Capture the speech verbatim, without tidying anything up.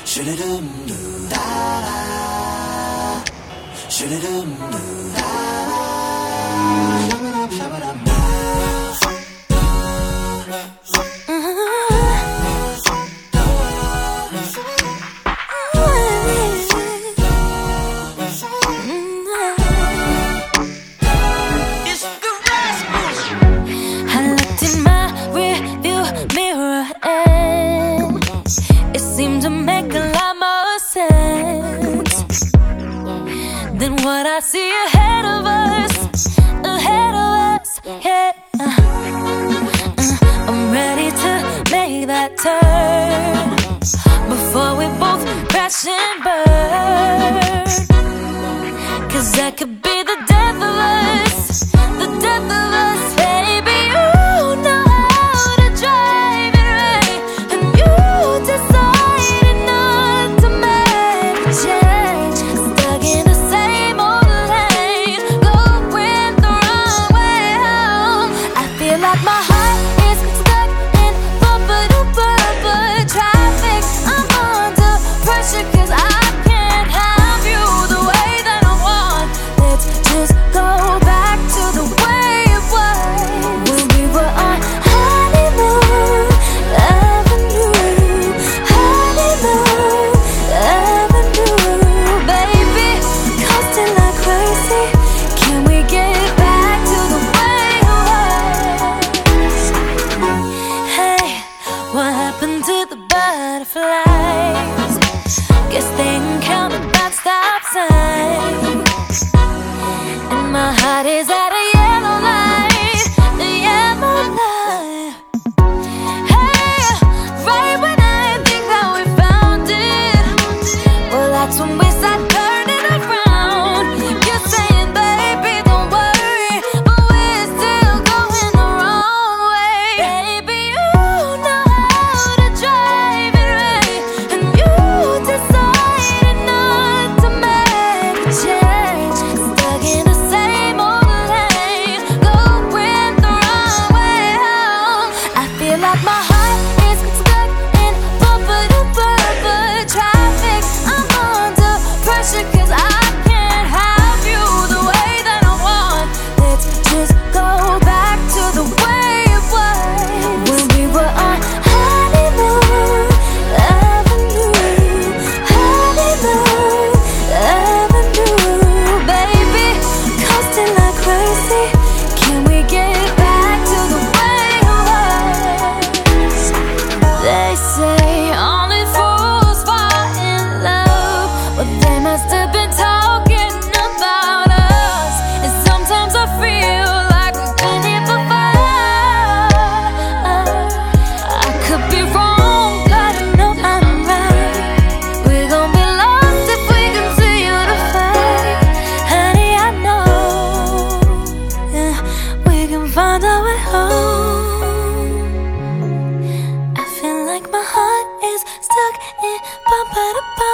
Shoo-da-dum-doo, da-da. Shoo-da-dum-doo, da-da. Shabba-dum-shabba-dum-da. Than what I see ahead of us, ahead of us, yeah. uh, I'm ready to make that turn before we both crash and burn. Cause that could be the death of us, the death of us, baby. You know how to drive it right, and you decided not to make a change. Stuck in the same old lane, going the wrong way home. I feel like my heart is stuck in bumper-to-bumper traffic. I'm under pressure cause I can't have you the way that I want. Let's just go back to the way it was when we were on honeymoon avenue, honeymoon avenue, baby. Coasting like crazy, can we get back to the way it was? Hey, what happened to the butterflies? Guess they can count at that stop sign. And my heart is at a yellow light, a yellow light. Hey, right when I think that we found it, well, that's when we start turning around. You're saying, baby, don't worry, but we're still going the wrong way. Baby, you know how to drive it right, and you decided not to make a change. Stuck in the same old lane, going the wrong way home. I feel like my heart is stuck in bumper-to-bumper traffic. I'm under pressure cause I can't have you the way that I want. Let's just go back to the way it was when we were on honeymoon avenue, honeymoon avenue, baby. Coasting like crazy, can we get back to the way it was? They say only fools fall in love, but they must have been talking about us. And sometimes I feel like we've been here before. I could be wrong, but I know I'm right. We're gonna be lost if we continue to fight. Honey, I know, yeah, we can find our way home. I feel like my heart is stuck in bumper to bumper